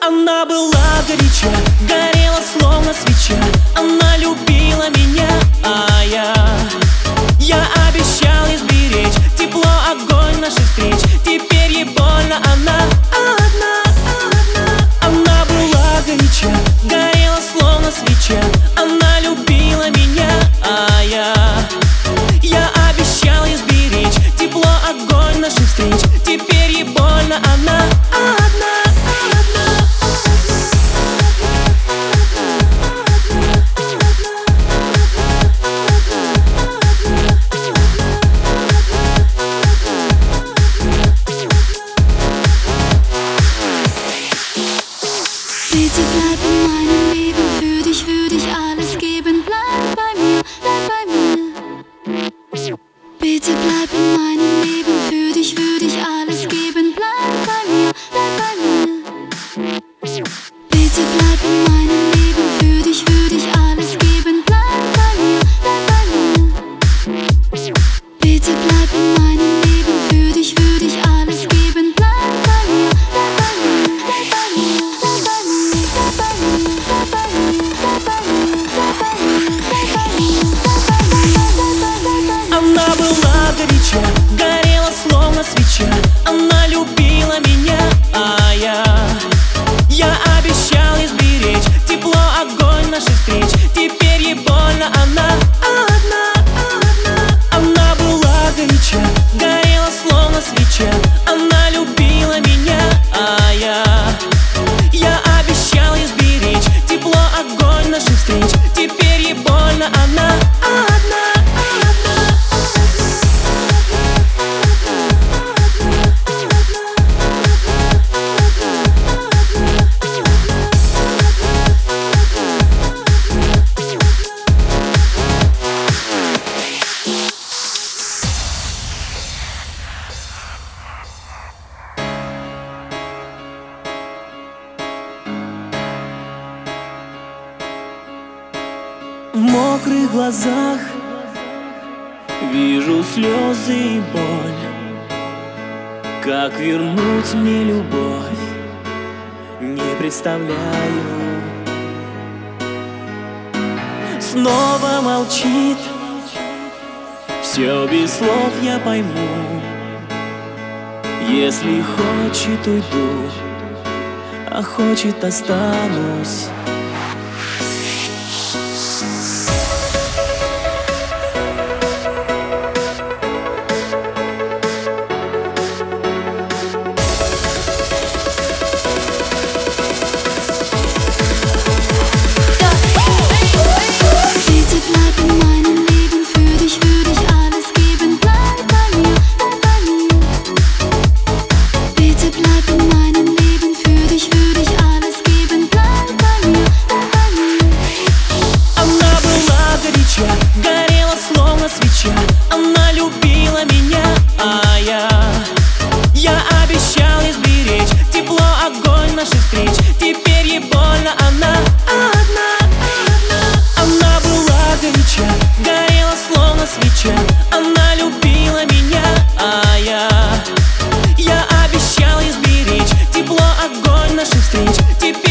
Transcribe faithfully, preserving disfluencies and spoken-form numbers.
Она была горяча, горела словно свеча. Она любила меня, а я Я обещал ей сберечь тепло, огонь наших встреч. Теперь ей больно, она одна, одна. Она была горяча, горела словно свеча. Она любила меня, а я Я обещал ей сберечь тепло, огонь наших встреч. Теперь ей больно, она одна. Bitte bleib in meinem Leben, für dich würde ich alles geben. Bleib bei mir, bleib bei mir. Bitte bleib in meinem Leben, für dich würde ich alles geben. Bleib bei mir, bleib bei mir. Bitte bleib in meinem Leben, für dich würde ich alles geben. Bleib bei mir, bleib bei mir. Bitte bleib in meinem Leben, für dich würde ich alles geben. Bleib bei mir, bleib bei mir, bleib bei mir, bleib bei mir. Она была горяча, горела словно свеча. Она любила меня, а я Я обещал ей сберечь тепло, огонь наших встреч. Теперь ей больно, она одна, одна. Она была горяча, горела словно свеча. Она любила меня, а я Я обещал ей сберечь тепло, огонь наших встреч. Теперь ей больно, она одна. В мокрых глазах вижу слезы и боль. Как вернуть мне любовь, не представляю. Снова молчит, все без слов я пойму. Если хочет, уйду, а хочет, останусь. Горела словно свеча. Она любила меня, а я Я обещал ей сберечь тепло, огонь наших встреч. Теперь ей больно, она одна, одна. Она была горяча, горела словно свеча. Она любила меня, а я Я обещал ей сберечь тепло, огонь наших встреч. Теперь